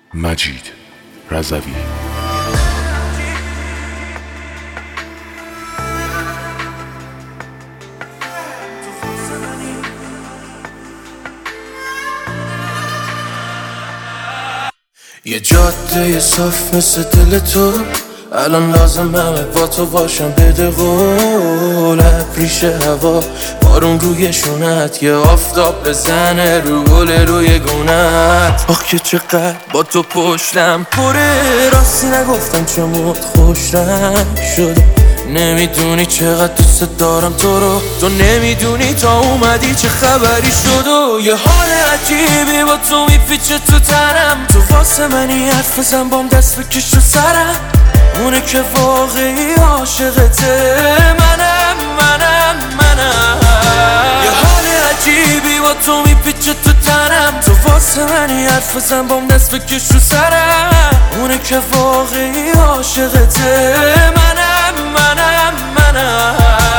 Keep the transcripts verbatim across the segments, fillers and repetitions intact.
مجید رضوی. یه جاده صاف مثل دل تو، الان لازمه با تو باشم. بده قول ریش هوا، بارون روی شونت، یه آفتاب بزنه رو گل روی گونت. آخ که چقدر با تو پشتم پره، راستی نگفتم چموت خوش رنگ شده. نمیدونی چقدر دوست دارم تو رو، تو نمیدونی تا اومدی چه خبری شد. و یه حال عجیبی با تو میپیچه تو تنم، تو واسه منی حرف بزن بام دست بکش رو سرم. اونه که واقعی عاشقته، منم منم منم. یه حال عجیبی با تو میپیچه تو تنم، تو واسه منی حرف بزن بام دست بکش رو سرم. اونه که واقعی عاشقته، منم منم منم.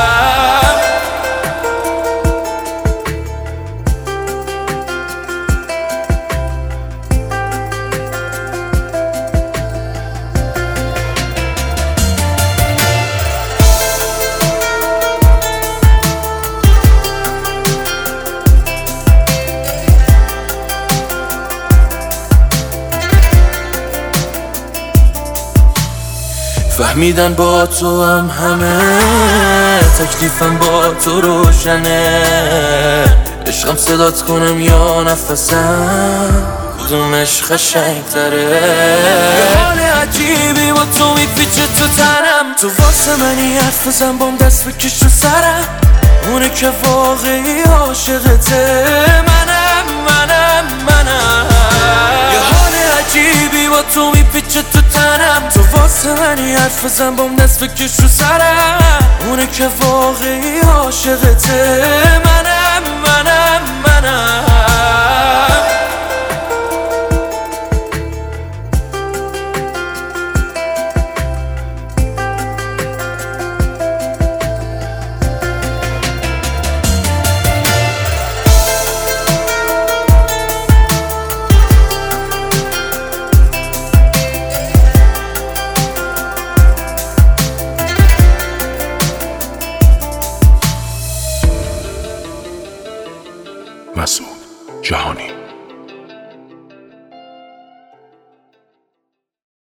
فهمیدن با تو هم همه، تکلیفم با تو روشنه. عشقم صدات کنم یا نفسم، کدومش قشنگ تره. یه حال عجیبی با تو میپیچه تو تنم، تو واسه منی حرف بزن بام دست بکش رو سرم. اونه که واقعی عاشقته، منم منم منم. یه حال عجیبی با تو میپیچه تو تنم، تو واسه منی حرف بزن بام دست بکش رو سرم. اونه که واقعی عاشقته، منم منم منم. مسعود جهانی.